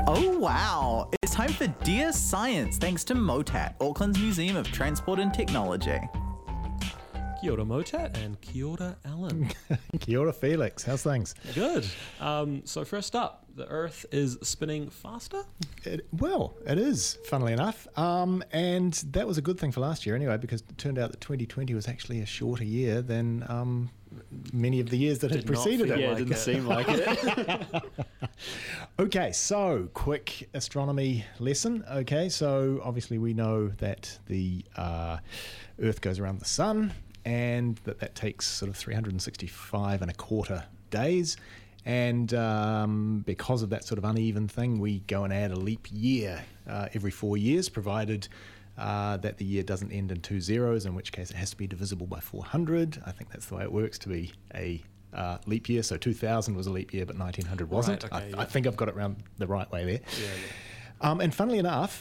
Oh wow! It's time for Dear Science, thanks to MOTAT, Auckland's Museum of Transport and Technology. Kia ora Motat and kia ora Alan. Kia ora Felix, how's things? Good. So first up, the Earth is spinning faster? It is, funnily enough. And that was a good thing for last year anyway, because it turned out that 2020 was actually a shorter year than many of the years that had preceded it. Yeah, it didn't seem like it. Okay, so quick astronomy lesson. Okay, so obviously we know that the Earth goes around the Sun, and that takes sort of 365 and a quarter days. And because of that sort of uneven thing, we go and add a leap year every 4 years, provided that the year doesn't end in 2 zeros, in which case it has to be divisible by 400. I think that's the way it works to be a leap year. So 2000 was a leap year, but 1900 wasn't. Right, okay, I think I've got it around the right way there. Yeah. And funnily enough,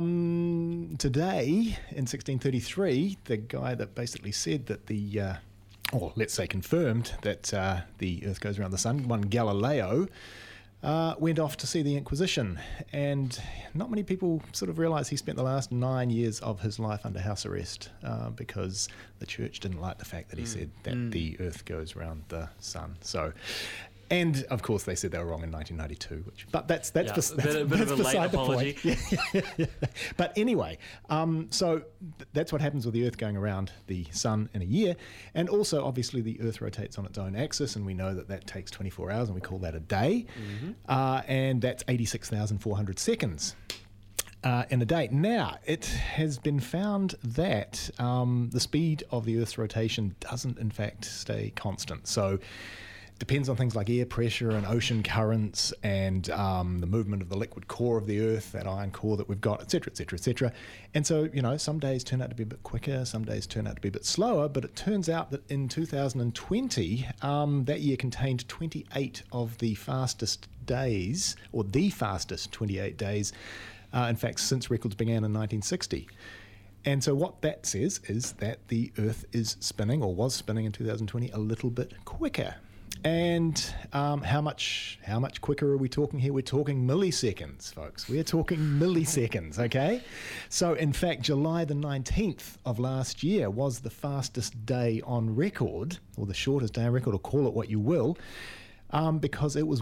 today in 1633, the guy that basically said that or let's say confirmed that the Earth goes around the Sun, one Galileo, went off to see the Inquisition. And not many people sort of realise he spent the last 9 years of his life under house arrest because the church didn't like the fact that he said that the Earth goes around the Sun. So... And of course, they said they were wrong in 1992. But that's a bit of a late apology. Yeah. But anyway, so that's what happens with the Earth going around the Sun in a year, and also obviously the Earth rotates on its own axis, and we know that takes 24 hours, and we call that a day, and that's 86,400 seconds. In a day. Now, it has been found that the speed of the Earth's rotation doesn't, in fact, stay constant. So. Depends on things like air pressure and ocean currents and the movement of the liquid core of the Earth, that iron core that we've got, et cetera, et cetera, et cetera. And so, some days turn out to be a bit quicker, some days turn out to be a bit slower, but it turns out that in 2020, that year contained 28 of the fastest days, or the fastest 28 days, in fact, since records began in 1960. And so what that says is that the Earth is spinning, or was spinning in 2020, a little bit quicker. And how much quicker are we talking here? We're talking milliseconds, folks. We're talking milliseconds, okay? So, in fact, July the 19th of last year was the fastest day on record, or the shortest day on record, or call it what you will, because it was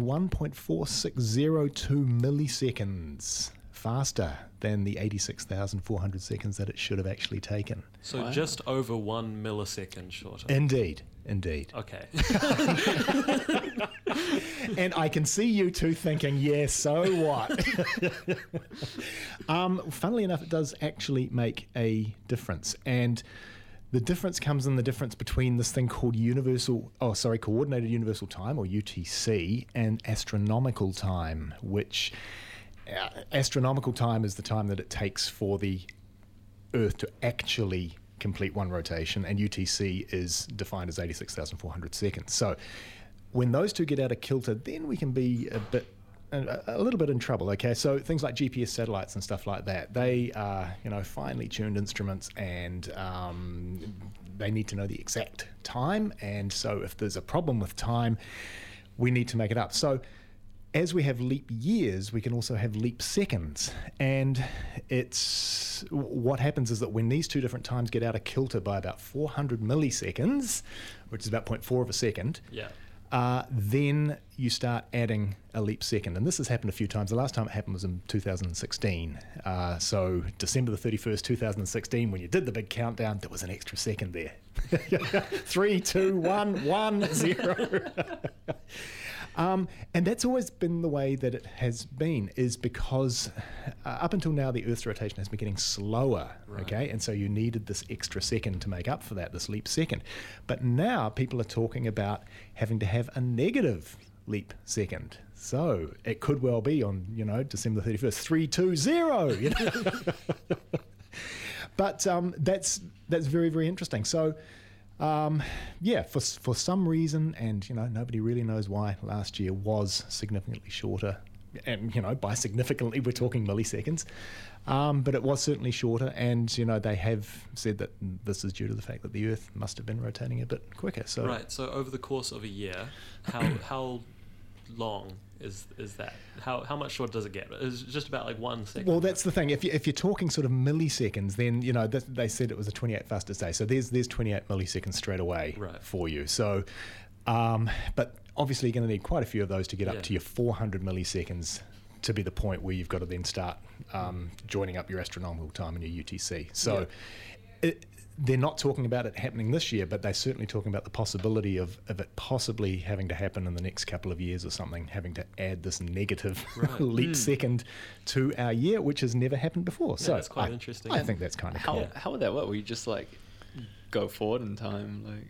1.4602 milliseconds faster than the 86,400 seconds that it should have actually taken. So just over 1 millisecond shorter. Indeed. Okay. And I can see you two thinking, yeah, so what? Funnily enough, it does actually make a difference. And the difference comes in the difference between this thing called Coordinated Universal Time, or UTC, and astronomical time, which... astronomical time is the time that it takes for the Earth to actually complete one rotation, and UTC is defined as 86,400 seconds. So when those two get out of kilter, then we can be a little bit in trouble, okay? So things like GPS satellites and stuff like that, they are, finely tuned instruments, and they need to know the exact time, and so if there's a problem with time, we need to make it up. So as we have leap years, we can also have leap seconds. And what happens is that when these two different times get out of kilter by about 400 milliseconds, which is about 0.4 of a second, then you start adding a leap second. And this has happened a few times. The last time it happened was in 2016. So December the 31st, 2016, when you did the big countdown, there was an extra second there. 3, 2, 1, 1, 0. And that's always been the way that it has been, is because up until now the Earth's rotation has been getting slower, okay? And so you needed this extra second to make up for that, this leap second. But now people are talking about having to have a negative leap second. So it could well be on, December 31st, 3, 2, 0, But that's very, very interesting. So... for some reason, and nobody really knows why, last year was significantly shorter, and by significantly we're talking milliseconds, but it was certainly shorter, and they have said that this is due to the fact that the Earth must have been rotating a bit quicker. So right. So over the course of a year, how long is that? How much shorter does it get? It's just about like 1 second. Well, that's the thing. If you're talking sort of milliseconds, then they said it was a 28 fastest day. So there's 28 milliseconds straight away for you. So, but obviously you're going to need quite a few of those to get up to your 400 milliseconds to be the point where you've got to then start joining up your astronomical time and your UTC. So they're not talking about it happening this year, but they're certainly talking about the possibility of it possibly having to happen in the next couple of years or something, having to add this negative leap second to our year, which has never happened before. Yeah, so that's quite interesting. I think that's kind of cool. How would that work? Will you just like go forward in time, like?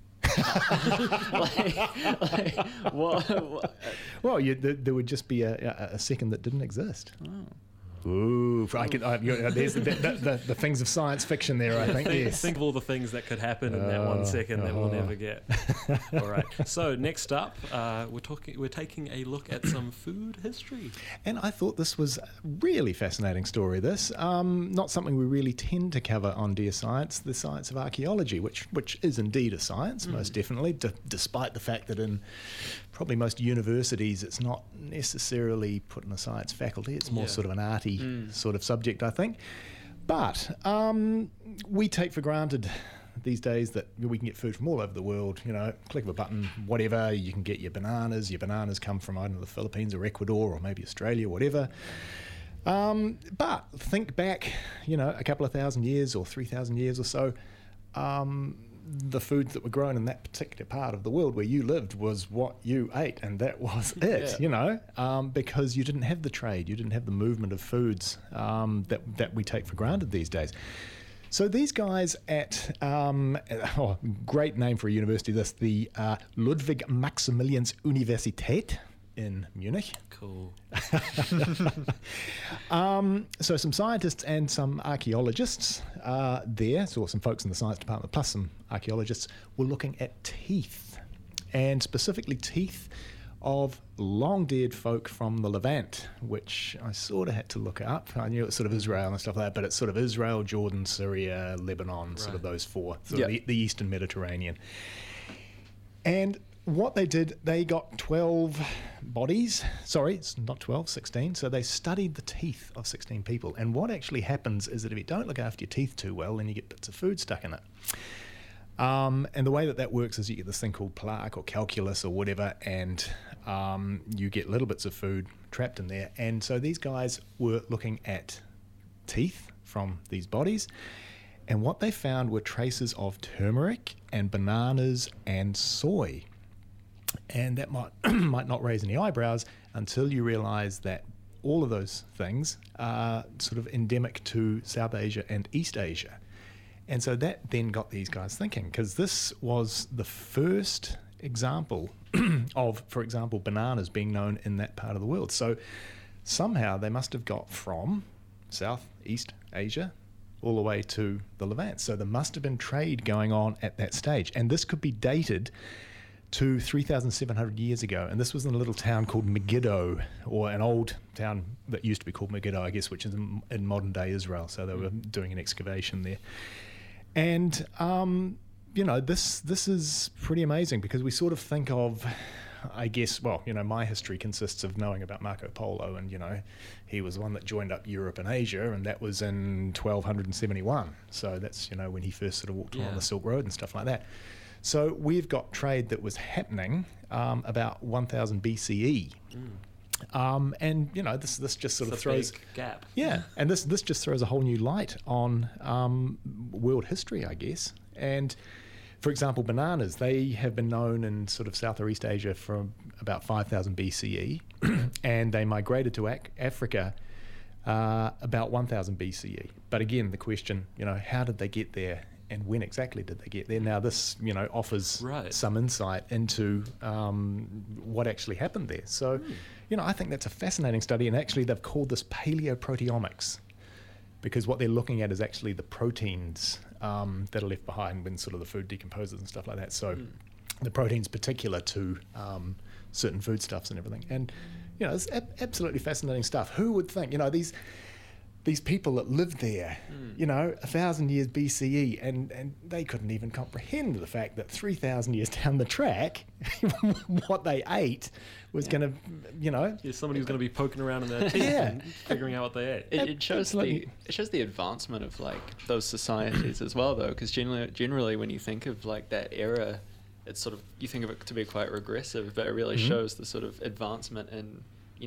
What? Well, there would just be a second that didn't exist. Oh. Ooh, there's the things of science fiction there, I think. Yes. Think of all the things that could happen in that 1 second that we'll never get. All right. So next up, we're taking a look at some food history. And I thought this was a really fascinating story. This not something we really tend to cover on Dear Science, the science of archaeology, which is indeed a science, most definitely, despite the fact that in probably most universities it's not necessarily put in a science faculty. It's more sort of an arty sort of subject, I think. But we take for granted these days that we can get food from all over the world. Click of a button, whatever. You can get your bananas. Your bananas come from, I don't know, the Philippines or Ecuador or maybe Australia, whatever. But think back, a couple of thousand years or 3,000 years or so. The foods that were grown in that particular part of the world where you lived was what you ate, and that was it, because you didn't have the trade, you didn't have the movement of foods that we take for granted these days. So these guys at, great name for a university, the Ludwig Maximilians Universität in Munich. Cool. So some scientists and some archaeologists there, so some folks in the science department plus some archaeologists, were looking at teeth, and specifically teeth of long-dead folk from the Levant, which I sort of had to look up. I knew it's sort of Israel and stuff like that, but it's sort of Israel, Jordan, Syria, Lebanon, sort of those four, sort of the Eastern Mediterranean. And what they did, they got 12 bodies. Sorry, it's not 12, 16. So they studied the teeth of 16 people. And what actually happens is that if you don't look after your teeth too well, then you get bits of food stuck in it. And the way that works is you get this thing called plaque or calculus or whatever, and you get little bits of food trapped in there. And so these guys were looking at teeth from these bodies, and what they found were traces of turmeric and bananas and soy. And that might not raise any eyebrows until you realise that all of those things are sort of endemic to South Asia and East Asia. And so that then got these guys thinking, because this was the first example of, for example, bananas being known in that part of the world. So somehow they must have got from Southeast Asia all the way to the Levant. So there must have been trade going on at that stage. And this could be dated to 3,700 years ago, and this was in a little town called Megiddo, or an old town that used to be called Megiddo, I guess, which is in modern-day Israel. So they were doing an excavation there. And, this is pretty amazing, because we sort of think of, I guess, my history consists of knowing about Marco Polo, and, he was the one that joined up Europe and Asia, and that was in 1271. So that's, when he first sort of walked along the Silk Road and stuff like that. So we've got trade that was happening about 1000 BCE. And, this just sort of throws... big gap. Yeah, and this just throws a whole new light on world history, I guess. And, for example, bananas, they have been known in sort of South or East Asia from about 5000 BCE, and they migrated to Africa about 1000 BCE. But again, the question, how did they get there? And when exactly did they get there? Now, this, offers some insight into what actually happened there. So, I think that's a fascinating study. And actually, they've called this paleoproteomics, because what they're looking at is actually the proteins that are left behind when sort of the food decomposes and stuff like that. So the proteins particular to certain foodstuffs and everything. And, it's absolutely fascinating stuff. Who would think, these people that lived there, 1,000 years BCE, and they couldn't even comprehend the fact that 3,000 years down the track, what they ate was going to, somebody was going to be poking around in their teeth and figuring out what they ate. It shows the advancement of like those societies as well, though, because generally when you think of like that era, it's sort of, you think of it to be quite regressive, but it really shows the sort of advancement in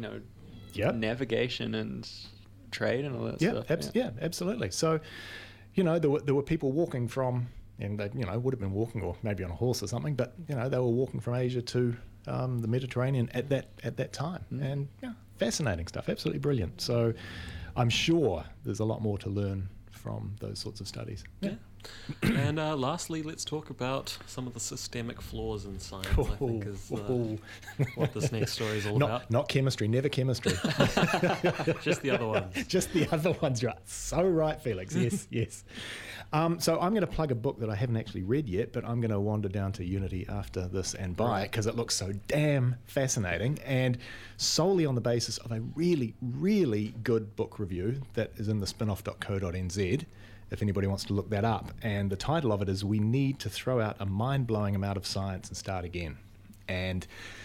navigation and trade and all that stuff. Absolutely. So, there were people walking from, and they, would have been walking or maybe on a horse or something, but they were walking from Asia to the Mediterranean at that time, and fascinating stuff, absolutely brilliant. So, I'm sure there's a lot more to learn from those sorts of studies. Yeah. And lastly, let's talk about some of the systemic flaws in science, I think is what this next story is all about. Not chemistry, never chemistry. Just the other ones. Just the other ones, right. So right, Felix, yes. So I'm going to plug a book that I haven't actually read yet, but I'm going to wander down to Unity after this and buy it because it looks so damn fascinating, and solely on the basis of a really, really good book review that is in the spinoff.co.nz, if anybody wants to look that up. And the title of it is "We Need to Throw Out a Mind-Blowing Amount of Science and Start Again." And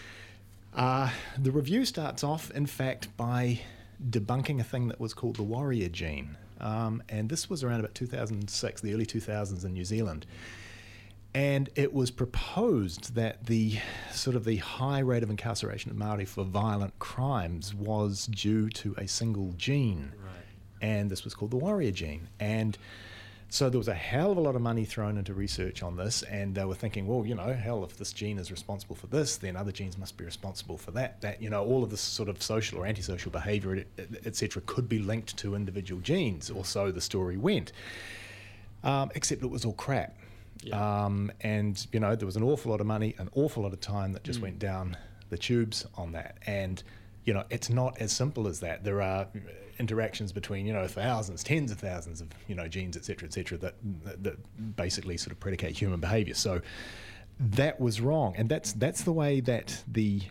the review starts off, in fact, by debunking a thing that was called the warrior gene. And this was around about 2006, the early 2000s in New Zealand. And it was proposed that the high rate of incarceration of Māori for violent crimes was due to a single gene. Right. And this was called the warrior gene. And so there was a hell of a lot of money thrown into research on this, and they were thinking, well, hell, if this gene is responsible for this, then other genes must be responsible for that. All of this sort of social or antisocial behavior, etc., could be linked to individual genes, or so the story went. Except it was all crap. Yeah. And, there was an awful lot of money, an awful lot of time that just went down the tubes on that. And, it's not as simple as that. There are interactions between, thousands, tens of thousands of, genes, et cetera, that basically sort of predicate human behavior. So that was wrong. And that's the way that the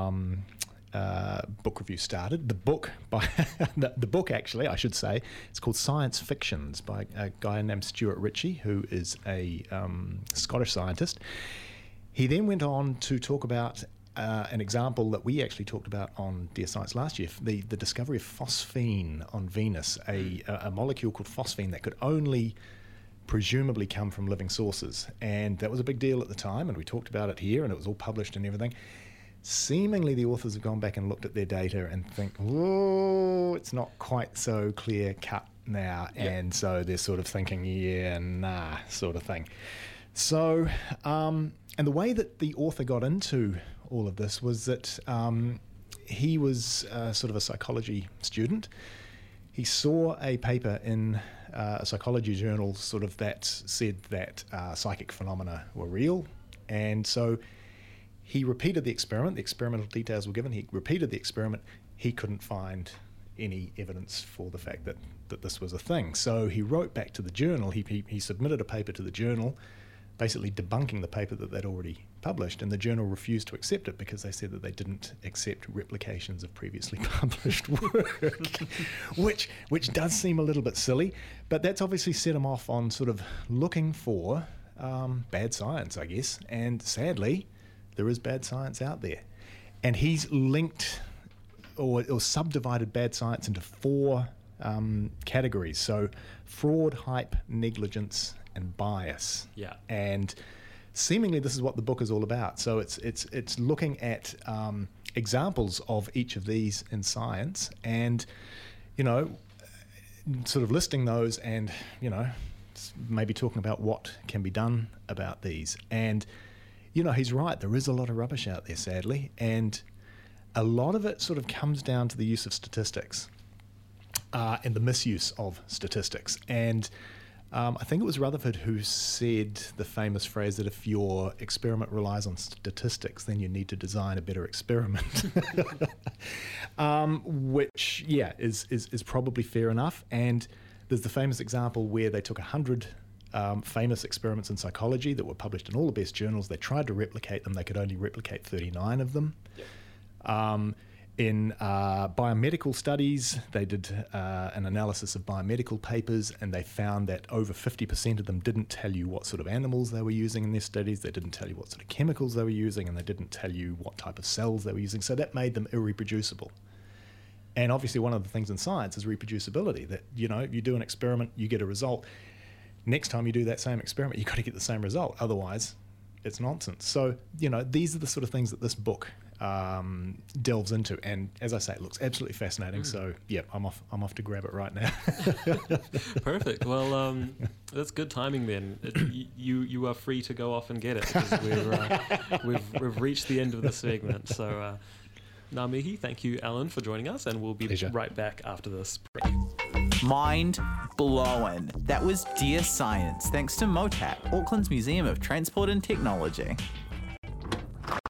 book review started. The book, the book actually, I should say, it's called Science Fictions by a guy named Stuart Ritchie, who is a Scottish scientist. He then went on to talk about an example that we actually talked about on Dear Science last year, the discovery of phosphine on Venus, a molecule called phosphine that could only presumably come from living sources. And that was a big deal at the time, and we talked about it here, and it was all published and everything. Seemingly the authors have gone back and looked at their data and think, whoa, it's not quite so clear cut now. Yep. And so they're sort of thinking, sort of thing. So, and the way that the author got into all of this was that he was sort of a psychology student. He saw a paper in a psychology journal sort of that said that psychic phenomena were real, and so he repeated the experiment. The experimental details were given. He repeated the experiment. He couldn't find any evidence for the fact that this was a thing. So he wrote back to the journal. He submitted a paper to the journal, basically debunking the paper that they'd already published, and the journal refused to accept it because they said that they didn't accept replications of previously published work, which does seem a little bit silly, but that's obviously set him off on sort of looking for bad science, I guess, and sadly, there is bad science out there. And he's linked or subdivided bad science into four categories. So fraud, hype, negligence, and bias. Yeah. And seemingly this is what the book is all about. So it's looking at examples of each of these in science and, sort of listing those and, maybe talking about what can be done about these. And, he's right. There is a lot of rubbish out there, sadly. And a lot of it sort of comes down to the use of statistics and the misuse of statistics. And I think it was Rutherford who said the famous phrase that if your experiment relies on statistics, then you need to design a better experiment, which, is probably fair enough. And there's the famous example where they took 100 famous experiments in psychology that were published in all the best journals. They tried to replicate them. They could only replicate 39 of them. Yep. In biomedical studies, they did an analysis of biomedical papers, and they found that over 50% of them didn't tell you what sort of animals they were using in their studies, they didn't tell you what sort of chemicals they were using, and they didn't tell you what type of cells they were using. So that made them irreproducible. And obviously one of the things in science is reproducibility, that, you do an experiment, you get a result. Next time you do that same experiment, you've got to get the same result. Otherwise, it's nonsense. So, these are the sort of things that this book delves into, and as I say, it looks absolutely fascinating. So yeah, I'm off to grab it right now. Perfect. Well, that's good timing then. You are free to go off and get it, because we've reached the end of the segment. So ngā mihi, thank you, Alan, for joining us, and we'll be Pleasure. right back after this break. Mind blowing. That was Dear Science, thanks to MOTAT, Auckland's Museum of Transport and Technology.